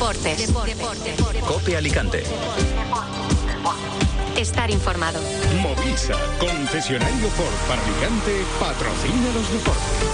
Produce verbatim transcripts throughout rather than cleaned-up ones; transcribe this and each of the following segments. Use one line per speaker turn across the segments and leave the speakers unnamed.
Deportes. Deportes.
COPE Alicante.
Estar informado.
Movisa, concesionario Ford para Alicante, patrocina los deportes.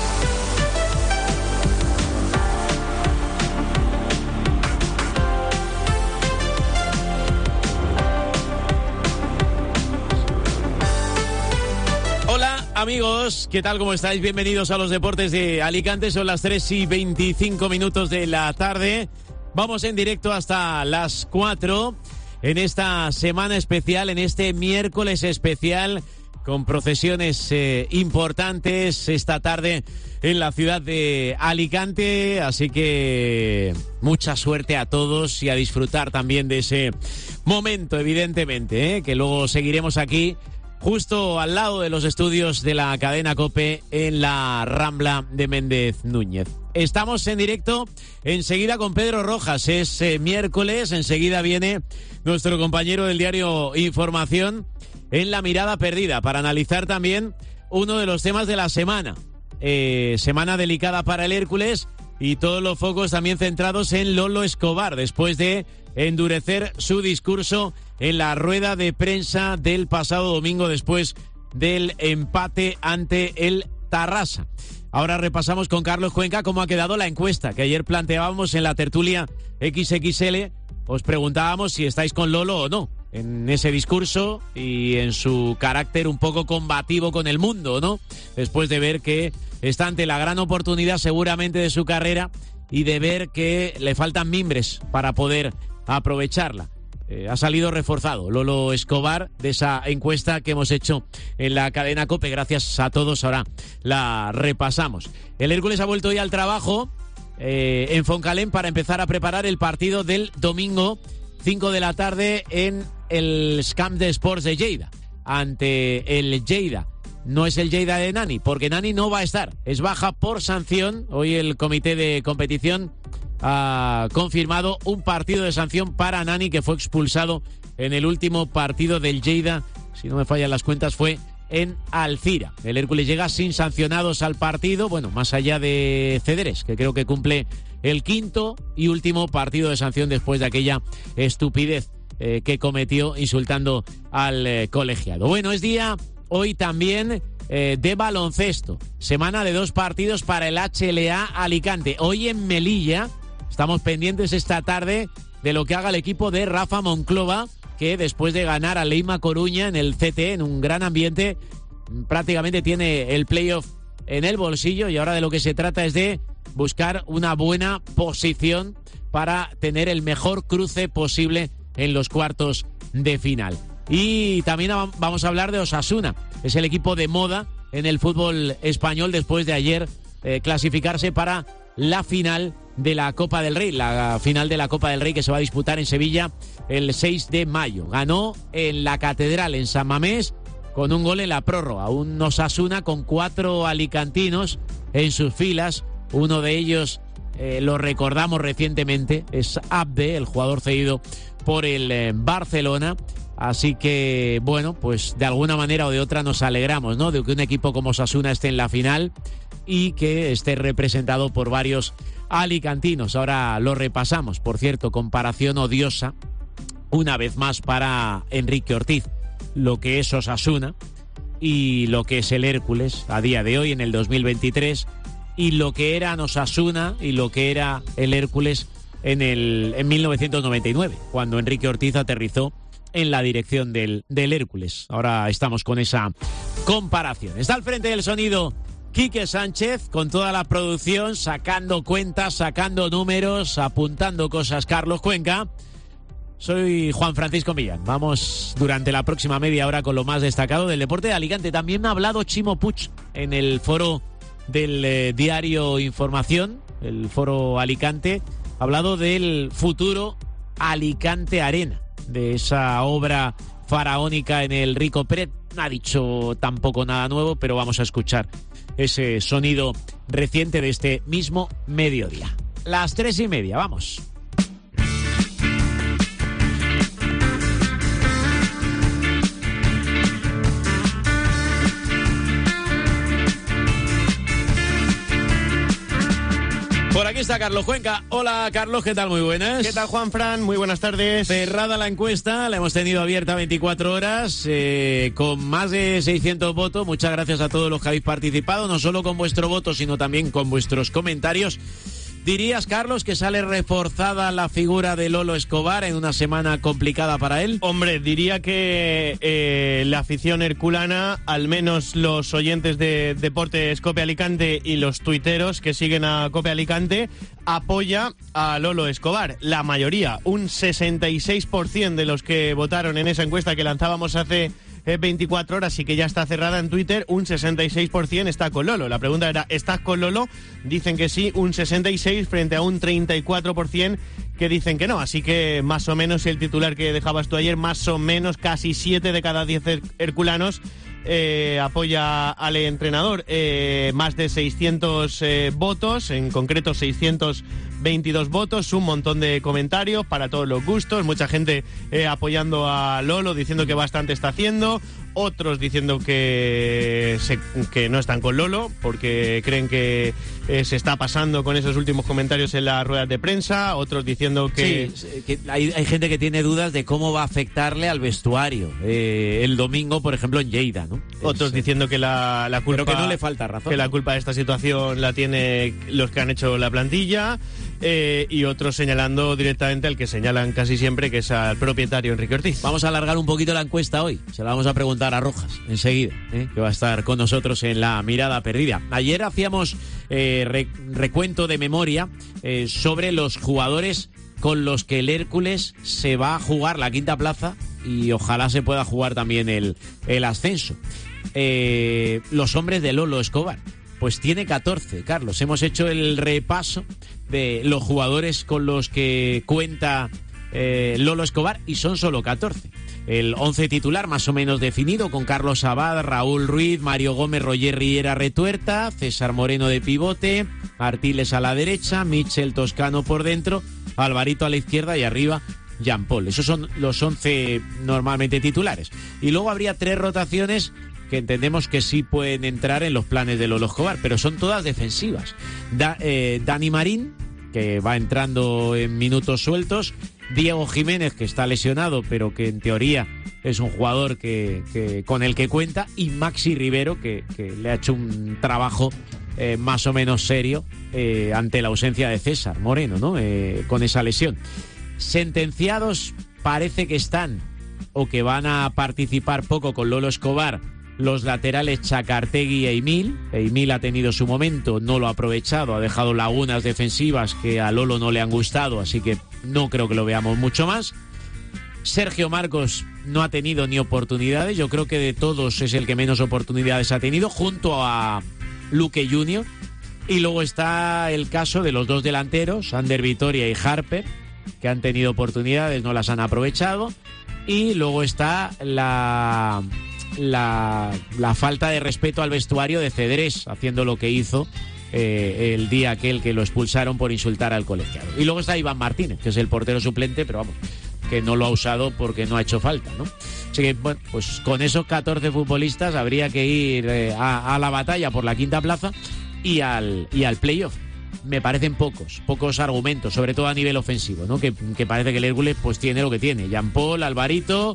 Hola amigos, ¿qué tal? ¿Cómo estáis? Bienvenidos a los deportes de Alicante. Son las tres y veinticinco minutos de la tarde. Vamos en directo hasta las cuatro en esta semana especial, en este miércoles especial, con procesiones eh, importantes esta tarde en la ciudad de Alicante. Así que mucha suerte a todos y a disfrutar también de ese momento, evidentemente, ¿eh? Que luego seguiremos aquí, justo al lado de los estudios de la cadena COPE en la Rambla de Méndez Núñez. Estamos en directo enseguida con Pedro Rojas. Es eh, miércoles, enseguida viene nuestro compañero del diario Información en La Mirada Perdida para analizar también uno de los temas de la semana. Eh, semana delicada para el Hércules y todos los focos también centrados en Lolo Escobar, después de endurecer su discurso en la rueda de prensa del pasado domingo después del empate ante el Tarrasa. Ahora repasamos con Carlos Cuenca cómo ha quedado la encuesta que ayer planteábamos en la tertulia equis equis ele. Os preguntábamos si estáis con Lolo o no en ese discurso y en su carácter un poco combativo con el mundo, ¿no? Después de ver que está ante la gran oportunidad seguramente de su carrera y de ver que le faltan mimbres para poder aprovecharla. Eh, ha salido reforzado Lolo Escobar de esa encuesta que hemos hecho en la cadena COPE. Gracias a todos, ahora la repasamos. El Hércules ha vuelto hoy al trabajo eh, en Foncalén para empezar a preparar el partido del domingo, cinco de la tarde, en el Camp de Sports de Lleida, ante el Lleida. No es el Lleida de Nani, porque Nani no va a estar, es baja por sanción. Hoy el comité de competición ha confirmado un partido de sanción para Nani, que fue expulsado en el último partido del Lleida, si no me fallan las cuentas, fue en Alcira. El Hércules llega sin sancionados al partido, bueno, más allá de Cederes, que creo que cumple el quinto y último partido de sanción después de aquella estupidez eh, que cometió insultando al eh, colegiado. Bueno, es día hoy también eh, de baloncesto, semana de dos partidos para el hache ele a Alicante. Hoy en Melilla. Estamos pendientes esta tarde de lo que haga el equipo de Rafa Monclova, que después de ganar a Leima Coruña en el ce te en un gran ambiente, prácticamente tiene el playoff en el bolsillo, y ahora de lo que se trata es de buscar una buena posición para tener el mejor cruce posible en los cuartos de final. Y también vamos a hablar de Osasuna, es el equipo de moda en el fútbol español después de ayer eh, clasificarse para la final de la Copa del Rey, la final de la Copa del Rey que se va a disputar en Sevilla el seis de mayo. Ganó en la Catedral, en San Mamés, con un gol en la prórroga. Un Osasuna con cuatro alicantinos en sus filas. Uno de ellos eh, lo recordamos recientemente, es Abde, el jugador cedido por el eh, Barcelona. Así que, bueno, pues de alguna manera o de otra nos alegramos, ¿no?, de que un equipo como Osasuna esté en la final y que esté representado por varios alicantinos. Ahora lo repasamos. Por cierto, comparación odiosa una vez más para Enrique Ortiz, lo que es Osasuna y lo que es el Hércules a día de hoy en el dos mil veintitrés, y lo que era Osasuna y lo que era el Hércules en el en mil novecientos noventa y nueve, cuando Enrique Ortiz aterrizó en la dirección del, del Hércules. Ahora estamos con esa comparación. Está al frente del sonido Quique Sánchez, con toda la producción, sacando cuentas, sacando números, apuntando cosas, Carlos Cuenca. Soy Juan Francisco Millán. Vamos durante la próxima media hora con lo más destacado del deporte de Alicante. También me ha hablado Chimo Puig en el foro del eh, diario Información, el foro Alicante. Ha hablado del futuro Alicante Arena, de esa obra faraónica en el Rico Pérez. No ha dicho tampoco nada nuevo, pero vamos a escuchar ese sonido reciente de este mismo mediodía. Las tres y media, vamos. Por aquí está Carlos Cuenca. Hola, Carlos, ¿qué tal? Muy buenas.
¿Qué tal, Juanfran? Muy buenas tardes.
Cerrada la encuesta, la hemos tenido abierta veinticuatro horas, eh, con más de seiscientos votos. Muchas gracias a todos los que habéis participado, no solo con vuestro voto, sino también con vuestros comentarios. ¿Dirías, Carlos, que sale reforzada la figura de Lolo Escobar en una semana complicada para él?
Hombre, diría que eh, la afición herculana, al menos los oyentes de Deportes Cope Alicante y los tuiteros que siguen a Cope Alicante, apoya a Lolo Escobar. La mayoría, un sesenta y seis por ciento de los que votaron en esa encuesta que lanzábamos hace veinticuatro horas y que ya está cerrada en Twitter, un sesenta y seis por ciento está con Lolo. La pregunta era, ¿estás con Lolo? Dicen que sí, un sesenta y seis frente a un treinta y cuatro por ciento que dicen que no. Así que más o menos el titular que dejabas tú ayer, más o menos casi siete de cada diez herculanos Eh, apoya al entrenador. Eh, más de seiscientos eh, votos, en concreto seiscientos veintidós votos, un montón de comentarios para todos los gustos, mucha gente eh, apoyando a Lolo, diciendo que bastante está haciendo, otros diciendo que, se, que no están con Lolo porque creen que eh, se está pasando con esos últimos comentarios en las ruedas de prensa, otros diciendo que...
Sí, que hay, hay gente que tiene dudas de cómo va a afectarle al vestuario eh, el domingo, por ejemplo, en Lleida, ¿no?
Otros
es,
diciendo que la, la culpa...
Pero que no le falta razón.
Que la culpa de esta situación la tiene los que han hecho la plantilla, eh, y otros señalando directamente al que señalan casi siempre, que es al propietario Enrique Ortiz.
Vamos a alargar un poquito la encuesta hoy. Se la vamos a preguntar a Rojas enseguida, ¿eh? que va a estar con nosotros en la mirada perdida. Ayer hacíamos eh, re, recuento de memoria eh, sobre los jugadores con los que el Hércules se va a jugar la quinta plaza y ojalá se pueda jugar también el, el ascenso. Eh, los hombres de Lolo Escobar. Pues tiene catorce, Carlos. Hemos hecho el repaso de los jugadores con los que cuenta eh, Lolo Escobar y son solo catorce. El once titular más o menos definido, con Carlos Abad, Raúl Ruiz, Mario Gómez, Roger Riera Retuerta, César Moreno de pivote, Artiles a la derecha, Michel Toscano por dentro, Alvarito a la izquierda y arriba Jean Paul. Esos son los once normalmente titulares. Y luego habría tres rotaciones que entendemos que sí pueden entrar en los planes de Lolo Escobar, pero son todas defensivas. Da, eh, Dani Marín, que va entrando en minutos sueltos, Diego Jiménez, que está lesionado, pero que en teoría es un jugador que, que con el que cuenta, y Maxi Rivero, que, que le ha hecho un trabajo eh, más o menos serio eh, ante la ausencia de César Moreno, ¿no? Eh, con esa lesión. Sentenciados parece que están, o que van a participar poco con Lolo Escobar, los laterales Chacartegui e Emil. Emil ha tenido su momento, no lo ha aprovechado, ha dejado lagunas defensivas que a Lolo no le han gustado, así que no creo que lo veamos mucho más. Sergio Marcos no ha tenido ni oportunidades, yo creo que de todos es el que menos oportunidades ha tenido, junto a Luque junior Y luego está el caso de los dos delanteros, Ander Vitoria y Harper, que han tenido oportunidades, no las han aprovechado. Y luego está la... La, la falta de respeto al vestuario de Cedrés, haciendo lo que hizo eh, el día aquel que lo expulsaron por insultar al colegiado. Y luego está Iván Martínez, que es el portero suplente, pero vamos, que no lo ha usado porque no ha hecho falta, ¿no? Así que, bueno, pues con esos catorce futbolistas habría que ir eh, a, a la batalla por la quinta plaza y al, y al playoff. Me parecen pocos, pocos argumentos, sobre todo a nivel ofensivo, ¿no? Que, que parece que el Hércules pues tiene lo que tiene. Jean Paul, Alvarito,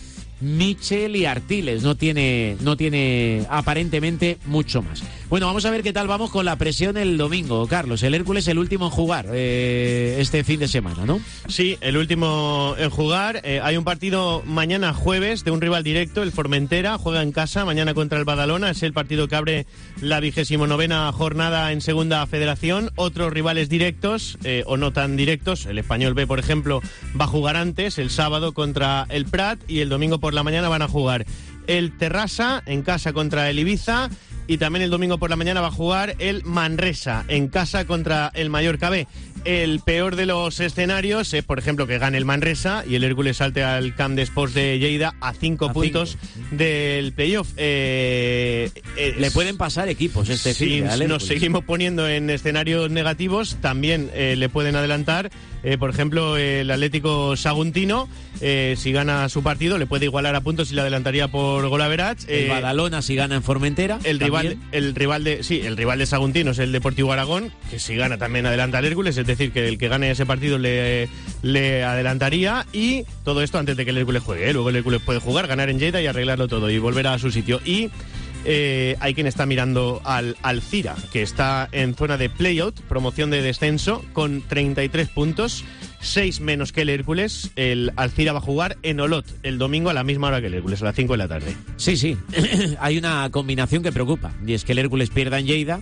Michel y Artiles, no tiene, no tiene aparentemente mucho más. Bueno, vamos a ver qué tal vamos con la presión el domingo, Carlos. El Hércules el último en jugar eh, este fin de semana, ¿no?
Sí, el último en jugar. Eh, hay un partido mañana jueves de un rival directo, el Formentera, juega en casa mañana contra el Badalona, es el partido que abre la vigésimo novena jornada en Segunda Federación. Otros rivales directos eh, o no tan directos, el Español B, por ejemplo, va a jugar antes, el sábado contra el Prat, y el domingo por la mañana van a jugar el Terrassa en casa contra el Ibiza, y también el domingo por la mañana va a jugar el Manresa en casa contra el Mallorca B. El peor de los escenarios es, por ejemplo, que gane el Manresa y el Hércules salte al Camp de Sports de Lleida a cinco a puntos cinco. Del playoff. Eh, eh,
Le pueden pasar equipos este
si
fin de
nos seguimos poniendo en escenarios negativos, también eh, le pueden adelantar, eh, por ejemplo, el Atlético Saguntino, eh, si gana su partido, le puede igualar a puntos y le adelantaría por gol average.
El
eh,
Badalona si gana en Formentera.
El rival rival, el rival de sí, el rival de Saguntino es el Deportivo Aragón, que si gana también adelanta al Hércules, es decir, que el que gane ese partido le, le adelantaría, y todo esto antes de que el Hércules juegue, ¿eh? Luego el Hércules puede jugar, ganar en Lleida y arreglarlo todo y volver a su sitio. Y Eh, hay quien está mirando al Alcira, que está en zona de playout, promoción de descenso, con treinta y tres puntos, seis menos que el Hércules. El Alcira va a jugar en Olot el domingo a la misma hora que el Hércules, a las cinco de la tarde.
Sí, sí, hay una combinación que preocupa, y es que el Hércules pierda en Lleida,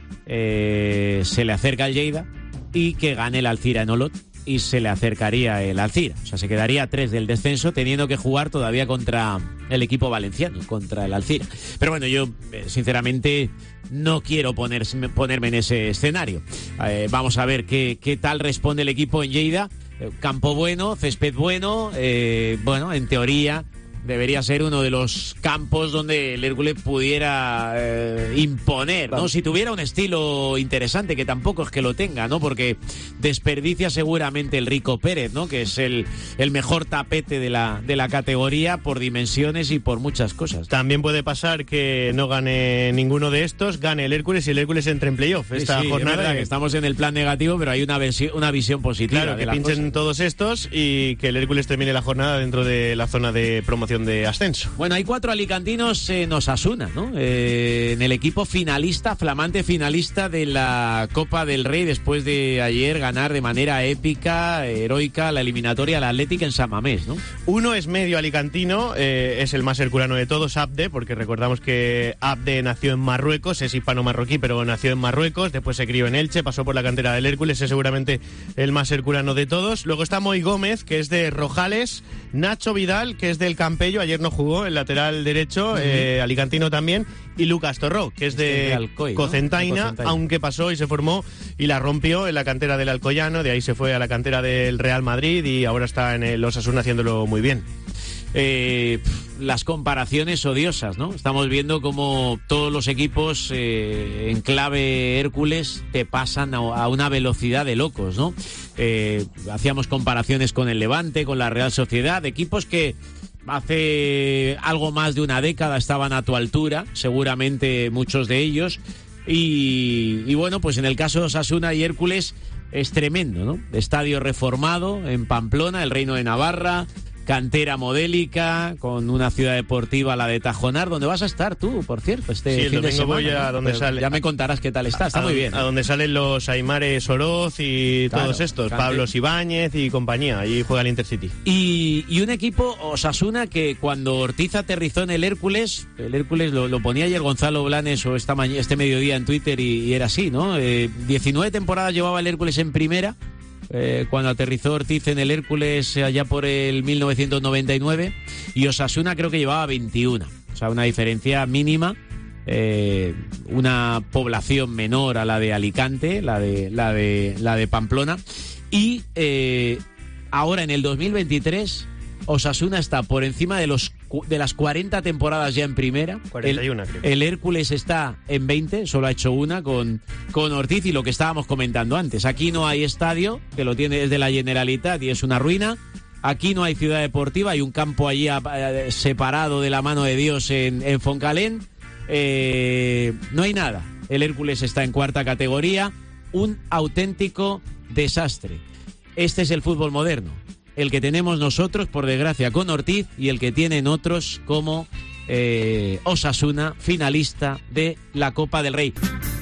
eh, se le acerca al Lleida, y que gane el Alcira en Olot, y se le acercaría el Alcira. O sea, se quedaría a tres del descenso, teniendo que jugar todavía contra el equipo valenciano, contra el Alcira. Pero bueno, yo sinceramente no quiero poner, ponerme en ese escenario. Eh, vamos a ver qué, qué tal responde el equipo en Lleida. Eh, campo bueno, césped bueno, eh, bueno, en teoría debería ser uno de los campos donde el Hércules pudiera eh, imponer, ¿no? Si tuviera un estilo interesante, que tampoco es que lo tenga, ¿no? Porque desperdicia seguramente el Rico Pérez, ¿no? Que es el, el mejor tapete de la, de la categoría por dimensiones y por muchas cosas.
También puede pasar que no gane ninguno de estos, gane el Hércules y el Hércules entre en playoff esta
sí,
jornada.
Es verdad que estamos en el plan negativo, pero hay una, versi- una visión positiva.
Claro,
de
que pinchen
cosa.
todos estos y que el Hércules termine la jornada dentro de la zona de promoción de ascenso.
Bueno, hay cuatro alicantinos en Osasuna, ¿no? Eh, en el equipo finalista, flamante finalista de la Copa del Rey, después de ayer ganar de manera épica, heroica, la eliminatoria al Atlético en San Mamés, ¿no?
Uno es medio alicantino, eh, es el más herculano de todos, Abde, porque recordamos que Abde nació en Marruecos, es hispano-marroquí, pero nació en Marruecos, después se crió en Elche, pasó por la cantera del Hércules, es seguramente el más herculano de todos. Luego está Moy Gómez, que es de Rojales, Nacho Vidal, que es del Campello, ayer no jugó, el lateral derecho, uh-huh. eh, alicantino también, y Lucas Torró, que es de,
de Alcoy,
Cocentaina, ¿no? Cocentaina, aunque pasó y se formó y la rompió en la cantera del Alcoyano, de ahí se fue a la cantera del Real Madrid y ahora está en el Osasuna haciéndolo muy bien.
Eh, las comparaciones odiosas, ¿no? Estamos viendo cómo todos los equipos eh, en clave Hércules te pasan a, a una velocidad de locos, ¿no? Eh, hacíamos comparaciones con el Levante, con la Real Sociedad, equipos que hace algo más de una década estaban a tu altura, seguramente muchos de ellos, y, y bueno, pues en el caso de Osasuna y Hércules es tremendo, ¿no? Estadio reformado en Pamplona, el Reino de Navarra, cantera modélica, con una ciudad deportiva, la de Tajonar, donde vas a estar tú, por cierto, este
sí, el
fin de semana.
Voy a donde sale,
ya me contarás qué tal está, está
a,
muy bien.
A donde salen los Aymares Oroz y claro, todos estos, cante. Pablo Ibáñez y compañía, allí juega el Intercity.
Y, y un equipo, Osasuna, que cuando Ortiz aterrizó en el Hércules, el Hércules lo, lo ponía ayer Gonzalo Blanes o esta ma- este mediodía en Twitter y, y era así, ¿no? Eh, diecinueve temporadas llevaba el Hércules en primera, Eh, cuando aterrizó Ortiz en el Hércules allá por el mil novecientos noventa y nueve, y Osasuna creo que llevaba veintiuno, o sea, una diferencia mínima, eh, una población menor a la de Alicante, la de, la de, la de Pamplona, y eh, ahora en el dos mil veintitrés Osasuna está por encima de los de las cuarenta temporadas ya en primera.
cuarenta y uno,
el,
creo.
el Hércules está en veinte, solo ha hecho una con, con Ortiz, y lo que estábamos comentando antes. Aquí no hay estadio, que lo tiene desde la Generalitat y es una ruina. Aquí no hay ciudad deportiva, hay un campo allí a, a, separado de la mano de Dios en, en Foncalén. Eh, no hay nada. El Hércules está en cuarta categoría. Un auténtico desastre. Este es el fútbol moderno. El que tenemos nosotros, por desgracia, con Ortiz, y el que tienen otros como eh, Osasuna, finalista de la Copa del Rey.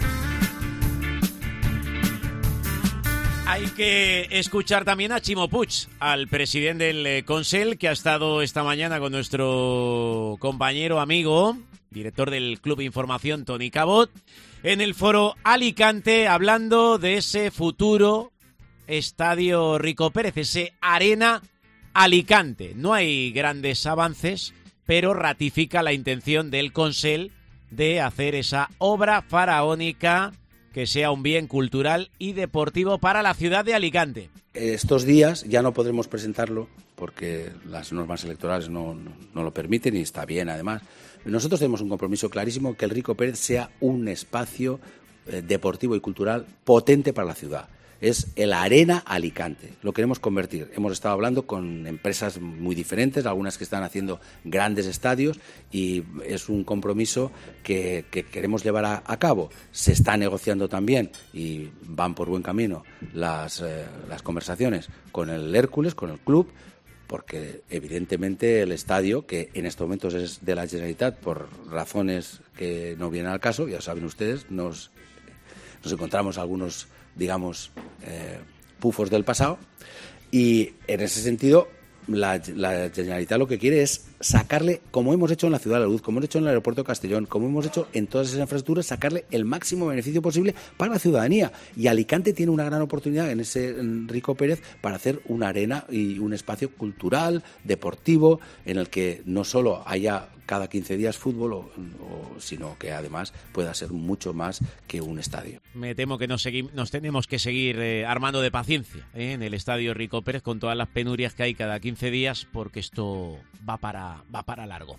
Hay que escuchar también a Chimo Puig, al presidente del eh, Consell, que ha estado esta mañana con nuestro compañero, amigo, director del Club Información, Toni Cabot, en el foro Alicante, hablando de ese futuro Estadio Rico Pérez, ese Arena Alicante. No hay grandes avances, pero ratifica la intención del Consell de hacer esa obra faraónica que sea un bien cultural y deportivo para la ciudad de Alicante.
Estos días ya no podremos presentarlo porque las normas electorales no, no, no lo permiten, y está bien además. Nosotros tenemos un compromiso clarísimo, que el Rico Pérez sea un espacio eh, deportivo y cultural potente para la ciudad. es el Arena Alicante. Lo queremos convertir. Hemos estado hablando con empresas muy diferentes, algunas que están haciendo grandes estadios, y es un compromiso que, que queremos llevar a, a cabo. Se está negociando también, y van por buen camino, las, eh, las conversaciones con el Hércules, con el club, porque evidentemente el estadio, que en estos momentos es de la Generalitat por razones que no vienen al caso, ya saben ustedes, nos, nos encontramos algunos, digamos, eh, pufos del pasado, y en ese sentido la, la Generalitat lo que quiere es sacarle, como hemos hecho en la Ciudad de la Luz, como hemos hecho en el aeropuerto de Castellón, como hemos hecho en todas esas infraestructuras, sacarle el máximo beneficio posible para la ciudadanía. Y Alicante tiene una gran oportunidad en ese en Rico Pérez para hacer una arena y un espacio cultural, deportivo, en el que no solo haya cada quince días fútbol, o, o, sino que además pueda ser mucho más que un estadio.
Me temo que nos, segui- nos tenemos que seguir eh, armando de paciencia ¿eh? en el estadio Rico Pérez, con todas las penurias que hay cada quince días, porque esto va para, va para largo.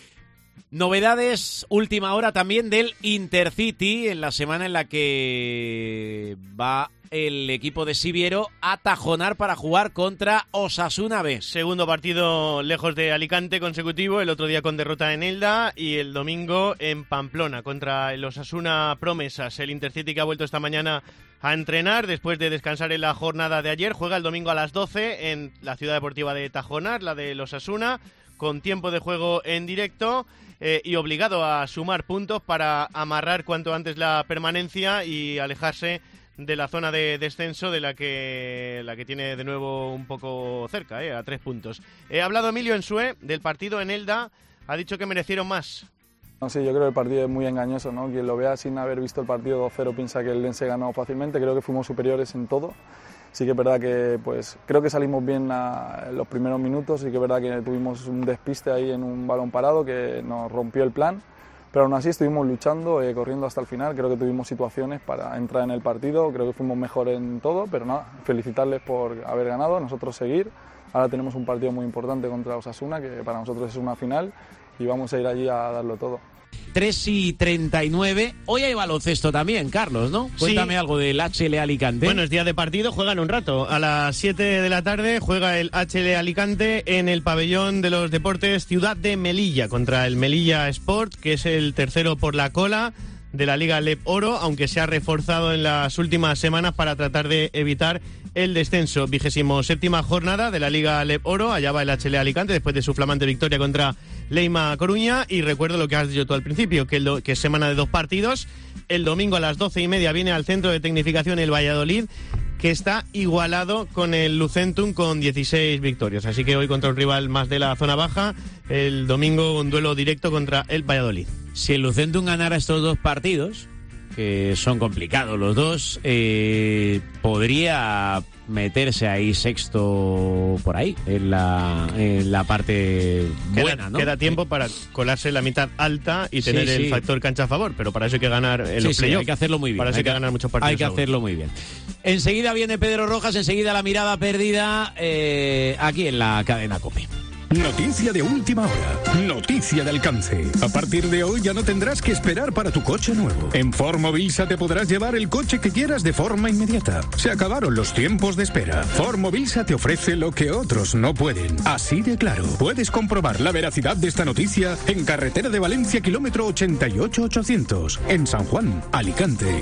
Novedades, última hora también del Intercity, en la semana en la que va el equipo de Siviero a Tajonar para jugar contra Osasuna B.
Segundo partido lejos de Alicante consecutivo, el otro día con derrota en Elda, y el domingo en Pamplona contra el Osasuna Promesas. El Intercity, que ha vuelto esta mañana a entrenar después de descansar en la jornada de ayer, juega el domingo a las doce en la ciudad deportiva de Tajonar, la de Osasuna, con tiempo de juego en directo eh, y obligado a sumar puntos para amarrar cuanto antes la permanencia y alejarse de la zona de descenso, de la que la que tiene de nuevo un poco cerca, eh, a tres puntos. He hablado Emilio Ensue del partido en Elda, ha dicho que merecieron más.
No, sí, yo creo que el partido es muy engañoso, ¿no? Quien lo vea sin haber visto el partido dos cero piensa que el Lense ganó fácilmente. Creo que fuimos superiores en todo. Sí que es verdad que pues creo que salimos bien a, en los primeros minutos, sí que es verdad que tuvimos un despiste ahí en un balón parado que nos rompió el plan. Pero aún así estuvimos luchando, eh, corriendo hasta el final. Creo que tuvimos situaciones para entrar en el partido. Creo que fuimos mejor en todo, pero nada, felicitarles por haber ganado, nosotros seguir. Ahora tenemos un partido muy importante contra Osasuna, que para nosotros es una final, y vamos a ir allí a darlo todo.
tres y treinta y nueve. Hoy hay baloncesto también, Carlos, ¿no? Cuéntame
Sí.
algo del H L Alicante.
Bueno, es día de partido, juegan un rato. A las siete de la tarde juega el H L Alicante en el pabellón de los deportes Ciudad de Melilla contra el Melilla Sport, que es el tercero por la cola de la Liga Lep Oro, aunque se ha reforzado en las últimas semanas para tratar de evitar el descenso. Vigésimo séptima jornada de la Liga Lep Oro, allá va el H L Alicante después de su flamante victoria contra Leima Coruña. Y recuerdo lo que has dicho tú al principio, que, el do, que es semana de dos partidos. El domingo a las doce y media viene al centro de tecnificación el Valladolid, que está igualado con el Lucentum con dieciséis victorias. Así que hoy contra un rival más de la zona baja, el domingo un duelo directo contra el Valladolid.
Si el Lucentum ganara estos dos partidos, que son complicados los dos, eh, podría meterse ahí sexto por ahí, en la, en la parte buena,
queda,
¿no?
Queda tiempo para colarse en la mitad alta y tener
Sí, sí.
el factor cancha a favor, pero para eso hay que ganar en
Sí,
los
sí,
playoffs.
hay que hacerlo muy bien.
Para eso hay que, ganar muchos partidos.
Hay que
aún.
hacerlo muy bien. Enseguida viene Pedro Rojas, enseguida la mirada perdida eh, aquí en la cadena COPE.
Noticia de última hora. Noticia de alcance. A partir de hoy ya no tendrás que esperar para tu coche nuevo. En Ford Mobilsa te podrás llevar el coche que quieras de forma inmediata. Se acabaron los tiempos de espera. Ford Mobilsa te ofrece lo que otros no pueden. Así de claro. Puedes comprobar la veracidad de esta noticia en Carretera de Valencia, kilómetro ochenta y ocho ochocientos, en San Juan, Alicante.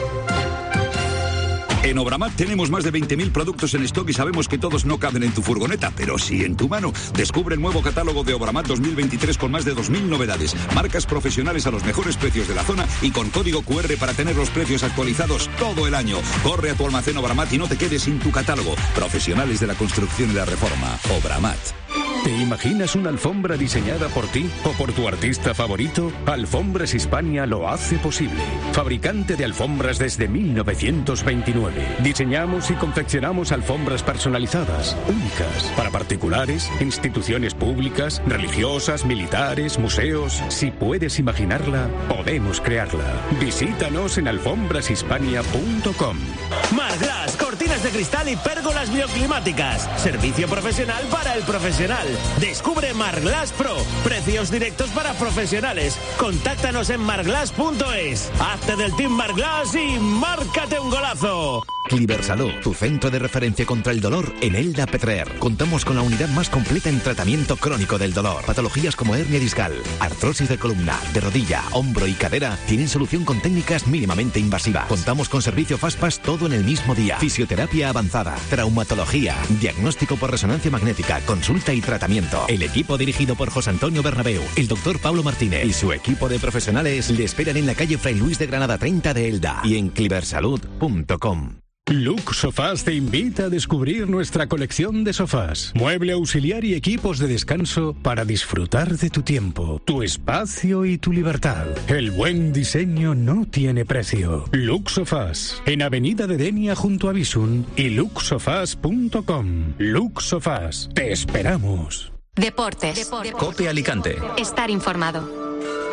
En Obramat tenemos más de veinte mil productos en stock y sabemos que todos no caben en tu furgoneta, pero sí en tu mano. Descubre el nuevo catálogo de Obramat dos mil veintitrés con más de dos mil novedades, marcas profesionales a los mejores precios de la zona y con código cu erre para tener los precios actualizados todo el año. Corre a tu almacén Obramat y no te quedes sin tu catálogo. Profesionales de la construcción y la reforma. Obramat.
¿Te imaginas una alfombra diseñada por ti o por tu artista favorito? Alfombras Hispania lo hace posible. Fabricante de alfombras desde mil novecientos veintinueve. Diseñamos y confeccionamos alfombras personalizadas, únicas, para particulares, instituciones públicas, religiosas, militares, museos. Si puedes imaginarla, podemos crearla. Visítanos en alfombrashispania punto com.
Marglass, cortinas de de cristal y pérgolas bioclimáticas. Servicio profesional para el profesional. Descubre Marglass Pro. Precios directos para profesionales. Contáctanos en marglass punto es. Hazte del Team Marglass y márcate un golazo.
Cliversalud, tu centro de referencia contra el dolor en Elda Petrer. Contamos con la unidad más completa en tratamiento crónico del dolor. Patologías como hernia discal, artrosis de columna, de rodilla, hombro y cadera tienen solución con técnicas mínimamente invasivas. Contamos con servicio Fastpass todo en el mismo día. Fisioterapia avanzada, traumatología, diagnóstico por resonancia magnética, consulta y tratamiento. El equipo dirigido por José Antonio Bernabeu, el doctor Pablo Martínez y su equipo de profesionales le esperan en la calle Fray Luis de Granada treinta de Elda y en cliversalud punto com.
Lux Sofás te invita a descubrir nuestra colección de sofás, mueble auxiliar y equipos de descanso para disfrutar de tu tiempo, tu espacio y tu libertad. El buen diseño no tiene precio. Lux Sofás, en Avenida de Denia junto a Bisun y lux sofás punto com. Lux Sofás, te esperamos.
Deportes. Deportes.
Cope Alicante.
Estar informado.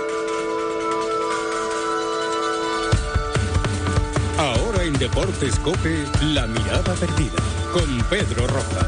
Ahora en Deportes Cope, la mirada perdida, con Pedro Rojas.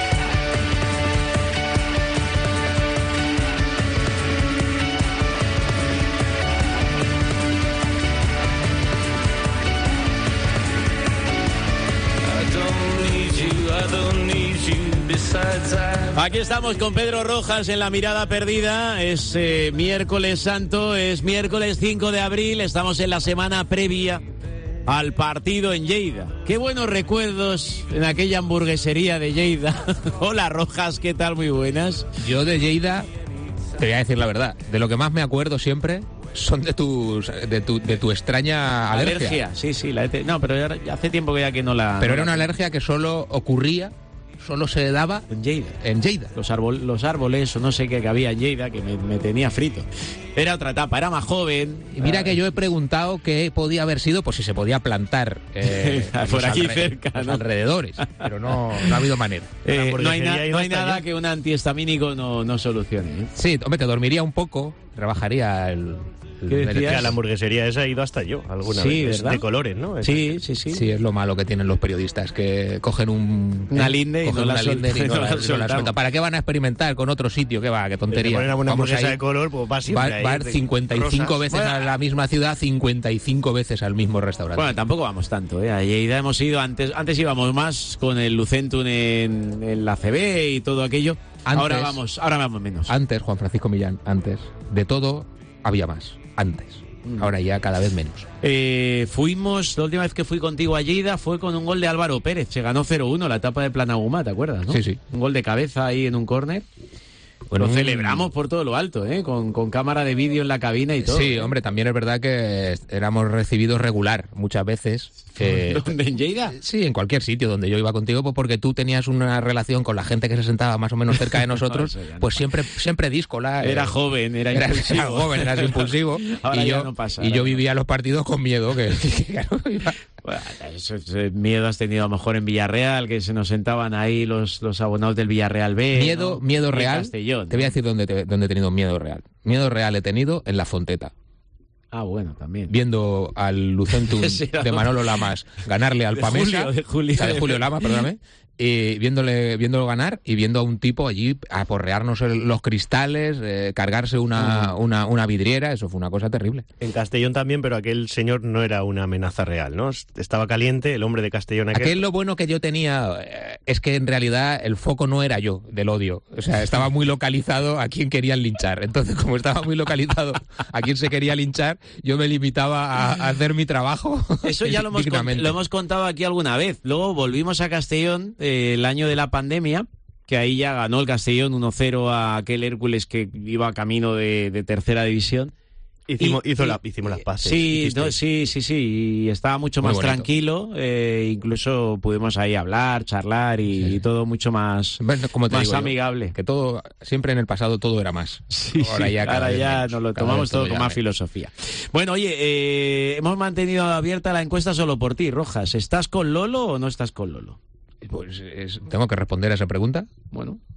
Aquí estamos con Pedro Rojas en la mirada perdida. Es eh, miércoles santo, es miércoles cinco de abril, estamos en la semana previa al partido en Lleida. Qué buenos recuerdos en aquella hamburguesería de Lleida. Hola Rojas, ¿qué tal? Muy buenas.
Yo de Lleida, te voy a decir la verdad, de lo que más me acuerdo siempre son de tus de tu, de tu extraña alergia.
Alergia, sí, sí. La he te... No, pero ya hace tiempo que ya que no la...
Pero
no
era
la...
una alergia que solo ocurría, solo se daba
en Lleida.
En Lleida.
Los, árbol, los árboles o no sé qué que había en Lleida que me, me tenía frito. Era otra etapa, era más joven.
Y mira uh... que yo he preguntado qué podía haber sido, pues si se podía plantar eh,
por aquí
alre...
cerca,
los
¿no?
alrededores, pero no, no ha habido manera.
Eh, no hay, na no hay nada que un antihistamínico no, no solucione. ¿eh?
Sí, hombre, te dormiría un poco, rebajaría el...
¿Qué decías? Que a la hamburguesería esa he ido hasta yo alguna
sí,
vez.
¿verdad?
De colores, ¿no?
Sí, sí, sí.
Sí, es lo malo que tienen los periodistas, que cogen un...
Una linde y no la
sueltan. ¿Para qué van a experimentar con otro sitio? ¿Qué va? ¿Qué tontería?
Poner una hamburguesa de color, pues va siempre
Va, va a ir cincuenta y cinco veces bueno, a la misma ciudad, cincuenta y cinco veces al mismo restaurante.
Bueno, tampoco vamos tanto, ¿eh? A Lleida hemos ido antes, antes íbamos más con el Lucentum en, en la C B y todo aquello. Antes, ahora vamos, ahora vamos menos.
Antes, Juan Francisco Millán, antes de todo había más. Antes. Ahora ya cada vez menos.
Eh, fuimos, la última vez que fui contigo a Lleida fue con un gol de Álvaro Pérez. Se ganó cero uno la etapa de Planagumá, ¿te acuerdas? ¿no?
Sí, sí.
Un gol de cabeza ahí en un córner. Bueno, lo celebramos por todo lo alto, ¿eh? Con, con cámara de vídeo en la cabina y todo.
Sí, hombre, también es verdad que éramos recibidos regular muchas veces.
Eh, ¿Dónde? ¿En Lleida?
Sí, en cualquier sitio donde yo iba contigo, pues porque tú tenías una relación con la gente que se sentaba más o menos cerca de nosotros, no, pues siempre siempre díscola.
Era eh, joven, era impulsivo.
Era joven, eras impulsivo.
Ahora
y
ya
yo,
no pasa.
Y yo vivía los partidos con miedo. que, que claro, iba...
Bueno, eso, ese miedo has tenido a lo mejor en Villarreal, que se nos sentaban ahí los, los abonados del Villarreal B.
Miedo, ¿no? Miedo real.
Castellón,
te voy a decir dónde, te, dónde he tenido miedo real. Miedo real he tenido en La Fonteta.
Ah, bueno, también.
Viendo al Lucentum sí, de Manolo Lamas ganarle al
de
Pamesa.
Julio, de Julio.
O sea, de Julio Lamas, perdóname. Y viéndole, viéndolo ganar y viendo a un tipo allí aporrearnos el, los cristales, eh, cargarse una, uh. una, una vidriera, eso fue una cosa terrible.
En Castellón también, pero aquel señor no era una amenaza real, ¿no? Estaba caliente, el hombre de Castellón aquel.
Aquel lo bueno que yo tenía eh, es que en realidad el foco no era yo, del odio. O sea, estaba muy localizado a quien querían linchar. Entonces, como estaba muy localizado a quien se quería linchar, yo me limitaba a, a hacer mi trabajo.
Eso ya lo hemos, lo hemos contado aquí alguna vez. Luego volvimos a Castellón el año de la pandemia, que ahí ya ganó el Castellón uno cero a aquel Hércules que iba camino de, de tercera división.
Hicimos,
y,
hizo
y,
la, hicimos las pases.
Sí, no, sí, sí, sí, y estaba mucho
Muy
más
bonito.
tranquilo, eh, incluso pudimos ahí hablar, charlar y, sí. y todo mucho más,
bueno, como te
más
digo
amigable.
Yo, que todo, siempre en el pasado todo era más.
Sí,
ahora ya,
ahora ya
menos,
nos lo tomamos todo con más menos. filosofía. Bueno, oye, eh, hemos mantenido abierta la encuesta solo por ti, Rojas. ¿Estás con Lolo o no estás con Lolo?
Pues es, ¿tengo que responder a esa pregunta?
Bueno,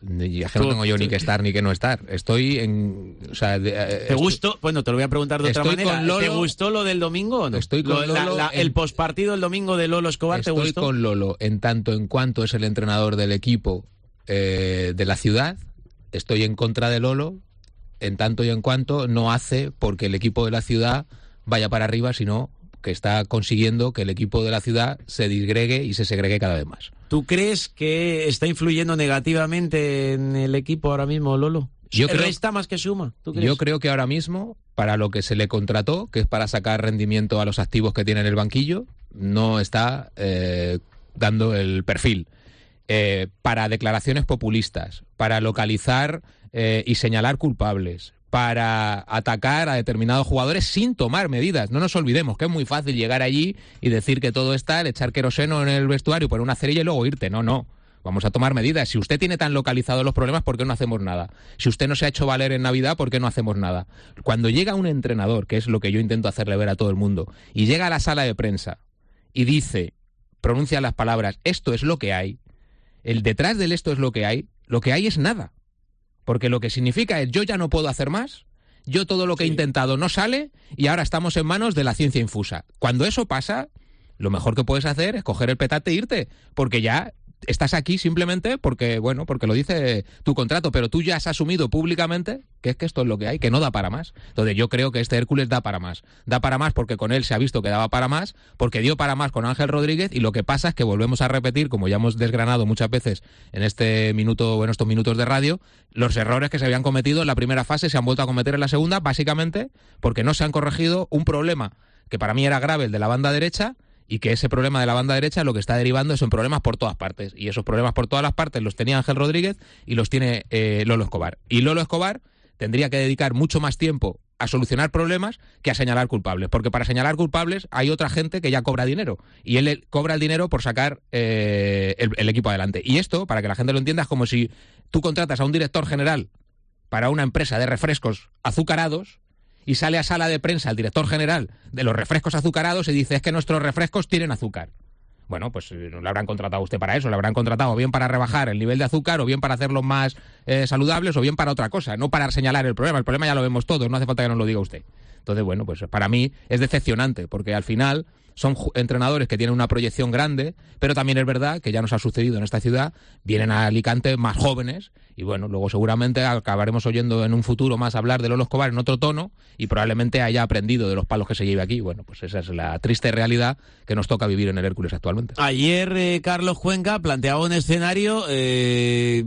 Y es que no tengo yo ni que estar ni que no estar. Estoy en... O sea, de,
¿Te
estoy,
gustó? Bueno, te lo voy a preguntar de otra manera.
Lolo,
¿Te gustó lo del domingo o no?
Estoy con
lo, la,
Lolo
la,
en,
el pospartido del domingo de Lolo Escobar, ¿te
estoy
gustó?
Estoy con Lolo en tanto en cuanto es el entrenador del equipo eh, de la ciudad. Estoy en contra de Lolo en tanto y en cuanto no hace porque el equipo de la ciudad vaya para arriba, sino que está consiguiendo que el equipo de la ciudad se disgregue y se segregue cada vez más.
¿Tú crees que está influyendo negativamente en el equipo ahora mismo, Lolo?
Yo creo,
¿Resta más que suma? ¿Tú crees?
Yo creo que ahora mismo, para lo que se le contrató, que es para sacar rendimiento a los activos que tiene en el banquillo, no está eh, dando el perfil. Eh, para declaraciones populistas, para localizar eh, y señalar culpables, para atacar a determinados jugadores sin tomar medidas. No nos olvidemos que es muy fácil llegar allí y decir que todo está, el echar queroseno en el vestuario, poner una cerilla y luego irte. No, no. Vamos a tomar medidas. Si usted tiene tan localizados los problemas, ¿por qué no hacemos nada? Si usted no se ha hecho valer en Navidad, ¿por qué no hacemos nada? Cuando llega un entrenador, que es lo que yo intento hacerle ver a todo el mundo, y llega a la sala de prensa y dice, pronuncia las palabras, esto es lo que hay, el detrás del esto es lo que hay, lo que hay es nada. Porque lo que significa es yo ya no puedo hacer más, yo todo lo que he intentado no sale y ahora estamos en manos de la ciencia infusa. Cuando eso pasa, lo mejor que puedes hacer es coger el petate e irte, porque ya estás aquí simplemente porque, bueno, porque lo dice tu contrato, pero tú ya has asumido públicamente que es que esto es lo que hay, que no da para más. Entonces yo creo que este Hércules da para más. Da para más porque con él se ha visto que daba para más, porque dio para más con Ángel Rodríguez, y lo que pasa es que volvemos a repetir, como ya hemos desgranado muchas veces en este minuto, en estos minutos de radio, los errores que se habían cometido en la primera fase se han vuelto a cometer en la segunda, básicamente porque no se han corregido un problema que para mí era grave, el de la banda derecha, y que ese problema de la banda derecha lo que está derivando son problemas por todas partes, y esos problemas por todas las partes los tenía Ángel Rodríguez y los tiene eh, Lolo Escobar. Y Lolo Escobar tendría que dedicar mucho más tiempo a solucionar problemas que a señalar culpables, porque para señalar culpables hay otra gente que ya cobra dinero, y él cobra el dinero por sacar eh, el, el equipo adelante. Y esto, para que la gente lo entienda, es como si tú contratas a un director general para una empresa de refrescos azucarados y sale a sala de prensa el director general de los refrescos azucarados y dice, es que nuestros refrescos tienen azúcar. Bueno, pues no le habrán contratado a usted para eso, le habrán contratado o bien para rebajar el nivel de azúcar, o bien para hacerlos más eh, saludables, o bien para otra cosa, no para señalar el problema. El problema ya lo vemos todos, no hace falta que nos lo diga usted. Entonces, bueno, pues para mí es decepcionante, porque al final son entrenadores que tienen una proyección grande, pero también es verdad que ya nos ha sucedido en esta ciudad, vienen a Alicante más jóvenes, y bueno, luego seguramente acabaremos oyendo en un futuro más hablar de Lolo Escobar en otro tono, y probablemente haya aprendido de los palos que se lleve aquí. Bueno, pues esa es la triste realidad que nos toca vivir en el Hércules actualmente.
Ayer eh, Carlos Cuenca planteaba un escenario eh,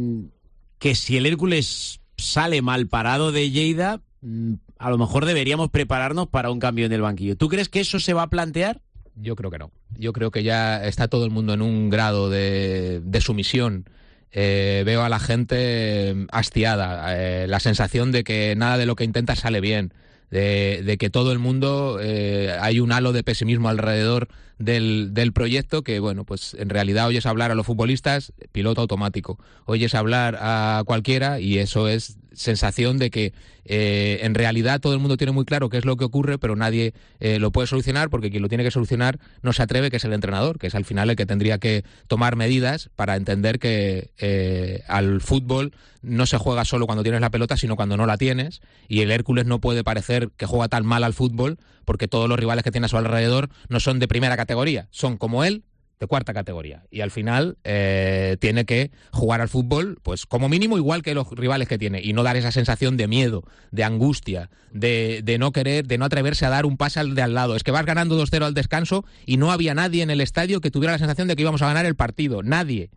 que si el Hércules sale mal parado de Lleida, a lo mejor deberíamos prepararnos para un cambio en el banquillo. ¿Tú crees que eso se va a plantear?
Yo creo que no. Yo creo que ya está todo el mundo en un grado de, de sumisión. Eh, veo a la gente hastiada, eh, la sensación de que nada de lo que intenta sale bien, de, de que todo el mundo, eh, hay un halo de pesimismo alrededor del, del proyecto que, bueno, pues en realidad oyes hablar a los futbolistas, piloto automático. Oyes hablar a cualquiera y eso es sensación de que eh, en realidad todo el mundo tiene muy claro qué es lo que ocurre, pero nadie eh, lo puede solucionar, porque quien lo tiene que solucionar no se atreve, que es el entrenador, que es al final el que tendría que tomar medidas para entender que eh, al fútbol no se juega solo cuando tienes la pelota, sino cuando no la tienes, y el Hércules no puede parecer que juega tan mal al fútbol porque todos los rivales que tiene a su alrededor no son de primera categoría, son como él, de cuarta categoría, y al final eh, tiene que jugar al fútbol pues como mínimo igual que los rivales que tiene, y no dar esa sensación de miedo, de angustia, de, de no querer, de no atreverse a dar un pase al de al lado. Es que vas ganando dos cero al descanso y no había nadie en el estadio que tuviera la sensación de que íbamos a ganar el partido, nadie.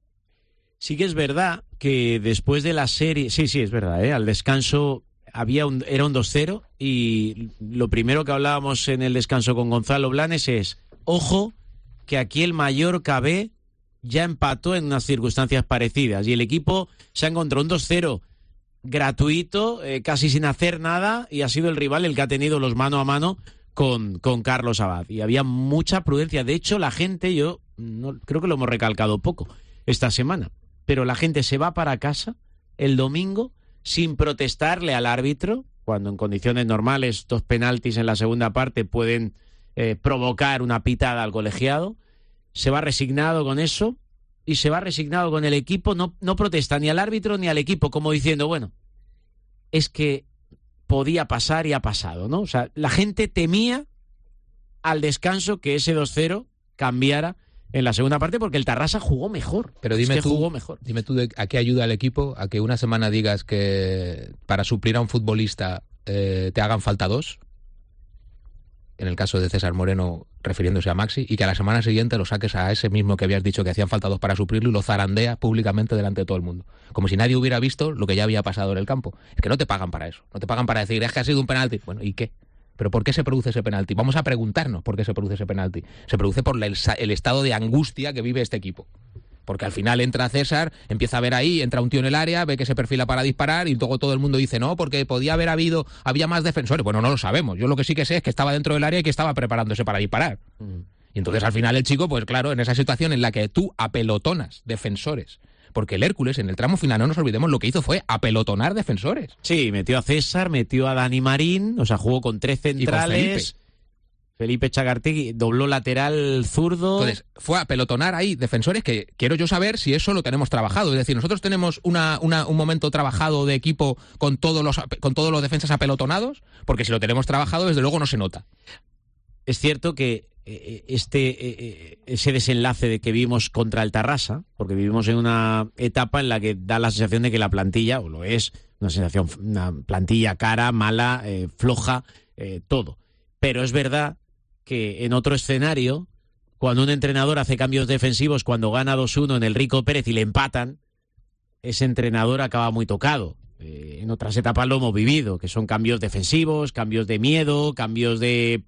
Sí que es verdad que después de la serie, sí, sí, es verdad, ¿eh? Al descanso había un, era un dos cero, y lo primero que hablábamos en el descanso con Gonzalo Blanes es, ojo, que aquí el Mallorca B ya empató en unas circunstancias parecidas y el equipo se ha encontrado un dos cero gratuito, eh, casi sin hacer nada, y ha sido el rival el que ha tenido los mano a mano con, con Carlos Abad, y había mucha prudencia. De hecho, la gente, yo no, creo que lo hemos recalcado poco esta semana, pero la gente se va para casa el domingo sin protestarle al árbitro, cuando en condiciones normales dos penaltis en la segunda parte pueden eh, provocar una pitada al colegiado. Se va resignado con eso y se va resignado con el equipo, no, no protesta ni al árbitro ni al equipo, como diciendo, bueno, es que podía pasar y ha pasado, ¿no? O sea, la gente temía al descanso que ese dos cero cambiara en la segunda parte porque el Tarrasa jugó mejor.
Pero dime
es que
tú,
jugó mejor.
Dime tú de, a qué ayuda al equipo a que una semana digas que para suplir a un futbolista eh, te hagan falta dos, en el caso de César Moreno refiriéndose a Maxi, y que a la semana siguiente lo saques a ese mismo que habías dicho que hacían falta dos para suplirlo y lo zarandeas públicamente delante de todo el mundo. Como si nadie hubiera visto lo que ya había pasado en el campo. Es que no te pagan para eso. No te pagan para decir, es que ha sido un penalti. Bueno, ¿y qué? ¿Pero por qué se produce ese penalti? Vamos a preguntarnos por qué se produce ese penalti. Se produce por el, el estado de angustia que vive este equipo. Porque al final entra César, empieza a ver ahí, entra un tío en el área, ve que se perfila para disparar y luego todo el mundo dice, no, porque podía haber habido, había más defensores. Bueno, no lo sabemos. Yo lo que sí que sé es que estaba dentro del área y que estaba preparándose para disparar. Mm. Y entonces al final el chico, pues claro, en esa situación en la que tú apelotonas defensores, porque el Hércules en el tramo final, no nos olvidemos, lo que hizo fue apelotonar defensores.
Sí, metió a César, metió a Dani Marín, o sea, jugó con tres centrales. Felipe Chagartegui dobló lateral zurdo.
Entonces, fue a pelotonar ahí defensores que quiero yo saber si eso lo tenemos trabajado. Es decir, nosotros tenemos una, una, un momento trabajado de equipo con todos los con todos los defensas apelotonados, porque si lo tenemos trabajado, desde luego no se nota.
Es cierto que eh, este eh, ese desenlace de que vimos contra el Tarrasa, porque vivimos en una etapa en la que da la sensación de que la plantilla, o lo es, una sensación, una plantilla cara, mala, eh, floja, eh, todo. Pero es verdad que en otro escenario, cuando un entrenador hace cambios defensivos, cuando gana dos uno en el Rico Pérez y le empatan, ese entrenador acaba muy tocado. Eh, en otras etapas lo hemos vivido, que son cambios defensivos, cambios de miedo, cambios de,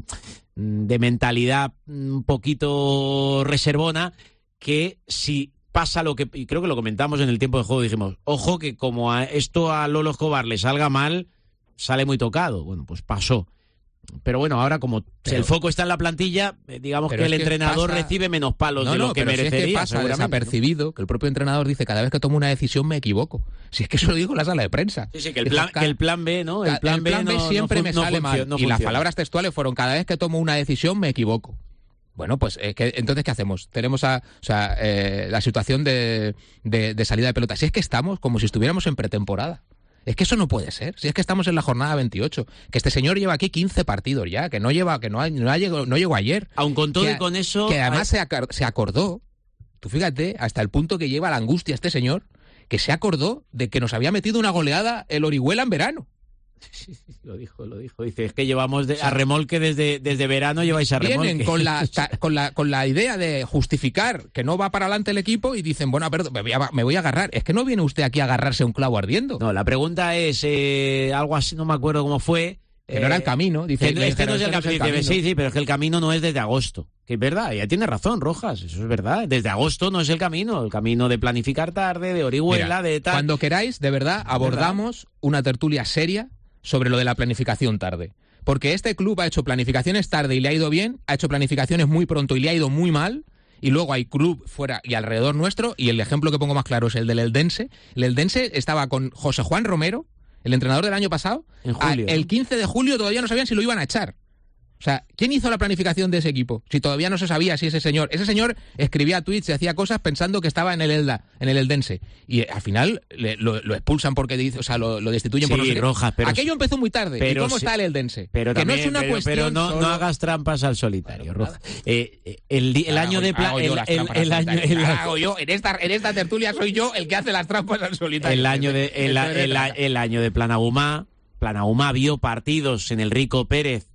de mentalidad un poquito reservona, que si pasa lo que, y creo que lo comentamos en el tiempo de juego, dijimos, ojo que como a esto a Lolo Escobar le salga mal, sale muy tocado. Bueno, pues pasó. Pero bueno, ahora como pero, el foco está en la plantilla, digamos que el que entrenador pasa, recibe menos palos no, de lo
no,
que
pero
merecería.
Si es que pasa desapercibido, ¿no? Que el propio entrenador dice, cada vez que tomo una decisión me equivoco. Si es que eso lo digo en la sala de prensa.
Sí, sí, que el plan, que el plan B, ¿no? El plan,
el plan B,
B
no, siempre
no,
me
no
sale
funciona,
mal.
No
y
funciona.
Las palabras textuales fueron, cada vez que tomo una decisión me equivoco. Bueno, pues eh, que, entonces, ¿qué hacemos? Tenemos a, o sea, eh, la situación de, de, de salida de pelota. Si es que estamos como si estuviéramos en pretemporada. Es que eso no puede ser. Si es que estamos en la jornada veintiocho, que este señor lleva aquí quince partidos ya, que no lleva, que no, ha, no, ha llegado, no llegó ayer.
Aun con todo
que,
y con eso,
que además hay... se, se acordó. Tú fíjate, hasta el punto que lleva la angustia este señor, que se acordó de que nos había metido una goleada el Orihuela en verano.
Sí, sí, lo dijo, lo dijo. Dice, es que llevamos de, a remolque desde, desde verano, lleváis a remolque.
Vienen con la, con, la, con la idea de justificar que no va para adelante el equipo y dicen, bueno, perdón, me voy, a, me voy a agarrar. Es que no viene usted aquí a agarrarse a un clavo ardiendo.
No, la pregunta es, eh, algo así, no me acuerdo cómo fue.
Que eh, no era el camino. Dice,
que, este no es el, no es el camino. Sí, sí, pero es que el camino no es desde agosto. Que es verdad, ya tiene razón, Rojas, eso es verdad. Desde agosto no es el camino. El camino de planificar tarde, de Orihuela, Mira, de tal.
Cuando queráis, de verdad, abordamos ¿verdad? Una tertulia seria sobre lo de la planificación tarde. Porque este club ha hecho planificaciones tarde y le ha ido bien, ha hecho planificaciones muy pronto y le ha ido muy mal, y luego hay club fuera y alrededor nuestro, y el ejemplo que pongo más claro es el del Eldense. El Eldense estaba con José Juan Romero, el entrenador del año pasado,
en julio,
el quince de julio todavía no sabían si lo iban a echar. O sea, ¿quién hizo la planificación de ese equipo? Si todavía no se sabía si ese señor... Ese señor escribía tweets y hacía cosas pensando que estaba en el Elda, en el Eldense. Y al final le, lo, lo expulsan porque dice, o sea, lo, lo destituyen
sí,
por no sé
Rojas, pero
aquello empezó muy tarde. ¿Y cómo sí, está el Eldense?
Pero
que
también,
no es una
pero,
cuestión
pero no,
solo...
no hagas trampas al solitario, bueno, Rojas. Eh, el, el año de plan...
El, el, el año... El, hago yo, en esta, en esta tertulia soy yo el que hace las trampas al solitario.
El año de, el, el, el, el año de Planagumá. Planagumá vio partidos en el Rico Pérez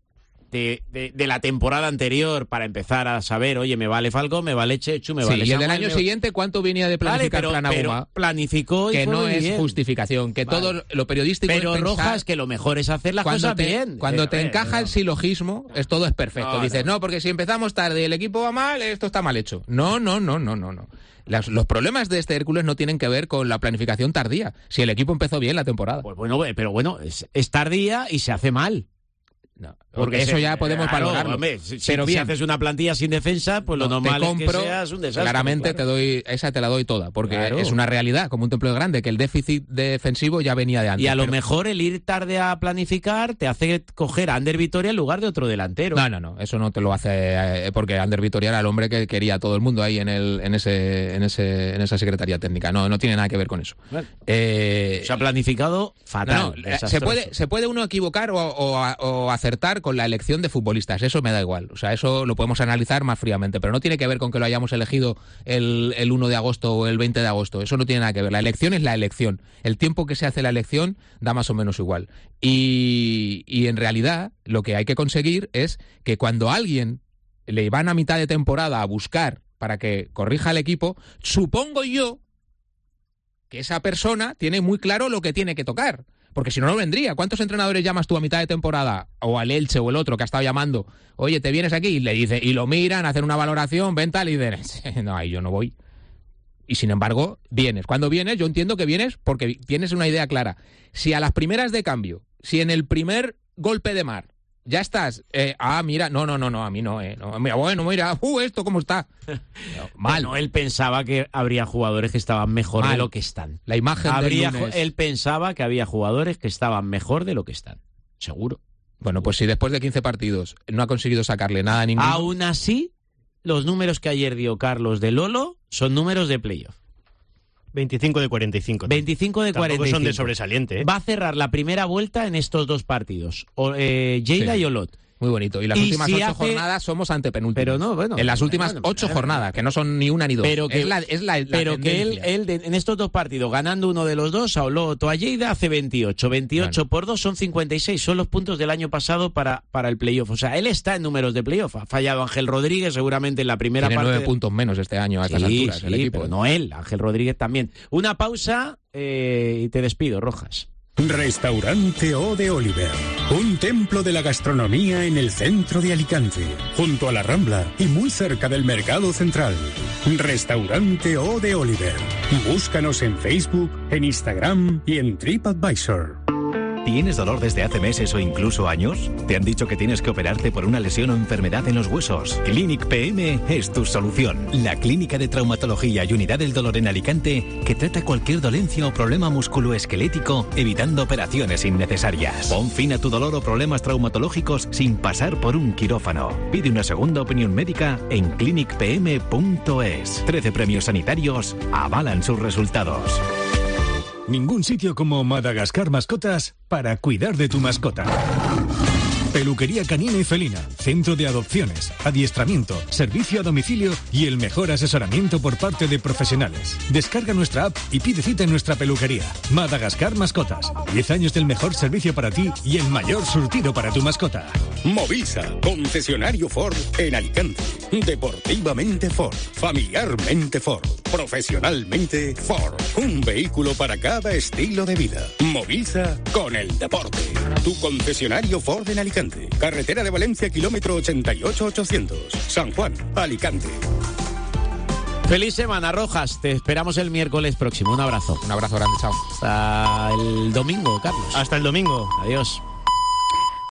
De, de, de la temporada anterior para empezar a saber, oye, me vale Falcón, me vale Chechu, me
sí,
vale
y el del
Samuel,
año
me...
siguiente, ¿cuánto venía de planificar
vale, pero,
Planagumá?
Pero planificó y
que
fue
no es
bien.
justificación, que vale. Todo lo periodístico
pero
es pensar...
Rojas, que lo mejor es hacer las
cuando
cosas
te,
bien.
Cuando
pero,
te
ver,
encaja
no.
el silogismo, es todo es perfecto.
No,
Dices, no. no, porque si empezamos tarde y el equipo va mal, esto está mal hecho. No, no, no, no, no, no. Las, los problemas de este Hércules no tienen que ver con la planificación tardía. Si el equipo empezó bien la temporada.
Pues bueno, pero bueno, es, es tardía y se hace mal.
No,
Porque
eso
se-
ya podemos
claro,
valorarlo.
hombre, si,
pero
si
bien,
haces una plantilla sin defensa, pues lo
no,
normal
te compro,
es que seas un desastre.
claramente
claro.
te doy, esa te la doy toda, porque
Claro.
es una realidad, como un templo grande, que el déficit defensivo ya venía de antes.
Y a lo
pero-
mejor el ir tarde a planificar te hace coger a Ander Vitoria en lugar de otro delantero.
No, no, no, eso no te lo hace, eh, porque Ander Vitoria era el hombre que quería a todo el mundo ahí en el, en ese, en ese, en esa secretaría técnica. No, no tiene nada que ver con eso.
Bueno.
Eh,
Se ha planificado fatal.
No, no, se
desastroso.
puede, se puede uno equivocar o, o, o acertar con la elección de futbolistas, eso me da igual, o sea, eso lo podemos analizar más fríamente, pero no tiene que ver con que lo hayamos elegido el, el uno de agosto o el veinte de agosto, eso no tiene nada que ver, la elección es la elección, el tiempo que se hace la elección da más o menos igual, y, y en realidad lo que hay que conseguir es que cuando a alguien le van a mitad de temporada a buscar para que corrija el equipo, supongo yo que esa persona tiene muy claro lo que tiene que tocar. Porque si no, no vendría. ¿Cuántos entrenadores llamas tú a mitad de temporada? O al Elche o el otro que ha estado llamando. Oye, ¿te vienes aquí? Y le dice, y lo miran, hacen una valoración, ven tal, y dicen, no, ahí yo no voy. Y sin embargo, vienes. Cuando vienes, yo entiendo que vienes porque tienes una idea clara. Si a las primeras de cambio, si en el primer golpe de mar, ya estás, eh, ah, mira, no, no, no, no, a mí no, eh, no, mira, bueno, mira, uh, esto cómo está. No, mal.
Bueno, él pensaba que habría jugadores que estaban mejor
Mal.
de lo que están.
La imagen
Habría,
del lunes.
él pensaba que había jugadores que estaban mejor de lo que están. Seguro.
Bueno, pues si después de quince partidos no ha conseguido sacarle nada a ninguno...
Aún así, los números que ayer dio Carlos de Lolo son números de playoff.
veinticinco de cuarenta y cinco.
veinticinco de
Tampoco
cuarenta y cinco.
son de sobresaliente, ¿eh?
Va a cerrar la primera vuelta en estos dos partidos. O, eh, Lleida
Sí.
y Olot.
Muy bonito. Y las
Y
últimas
si
ocho
hace-
jornadas somos antepenúltimos.
Pero no, bueno.
En las últimas
bueno,
ocho
bueno,
jornadas, que no son ni una ni dos.
Pero que,
es la, es la, la
pero que él,
tendencia.
él de- en estos dos partidos, ganando uno de los dos, a Olot o a Lleida, hace veintiocho. veintiocho
Bueno.
por dos son cincuenta y seis. Son los puntos del año pasado para, para el playoff. O sea, él está en números de playoff. Ha fallado Ángel Rodríguez seguramente en la primera
Tiene
parte.
nueve
de-
puntos menos este año a estas
Sí,
alturas,
sí,
el equipo.
pero no él, Ángel Rodríguez también. Una pausa eh, y te despido, Rojas.
Restaurante O de Oliver, un templo de la gastronomía en el centro de Alicante, junto a la Rambla y muy cerca del Mercado Central. Restaurante O de Oliver. Búscanos en Facebook, en Instagram y en TripAdvisor.
¿Tienes dolor desde hace meses o incluso años? ¿Te han dicho que tienes que operarte por una lesión o enfermedad en los huesos? Clinic P M es tu solución. La clínica de traumatología y unidad del dolor en Alicante que trata cualquier dolencia o problema musculoesquelético evitando operaciones innecesarias. Pon fin a tu dolor o problemas traumatológicos sin pasar por un quirófano. Pide una segunda opinión médica en clinic p m punto es. trece premios sanitarios avalan sus resultados.
Ningún sitio como Madagascar Mascotas para cuidar de tu mascota. Peluquería canina y felina, centro de adopciones, adiestramiento, servicio a domicilio y el mejor asesoramiento por parte de profesionales. Descarga nuestra app y pide cita en nuestra peluquería. Madagascar Mascotas. diez años del mejor servicio para ti y el mayor surtido para tu mascota.
Movisa, concesionario Ford en Alicante. Deportivamente Ford, familiarmente Ford, profesionalmente Ford. Un vehículo para cada estilo de vida. Movisa con el deporte. Tu concesionario Ford en Alicante. Carretera de Valencia, kilómetro ochenta y ocho ochocientos. San Juan, Alicante.
Feliz semana, Rojas. Te esperamos el miércoles próximo. Un abrazo.
Un abrazo grande, chao.
Hasta el domingo, Carlos.
Hasta el domingo.
Adiós.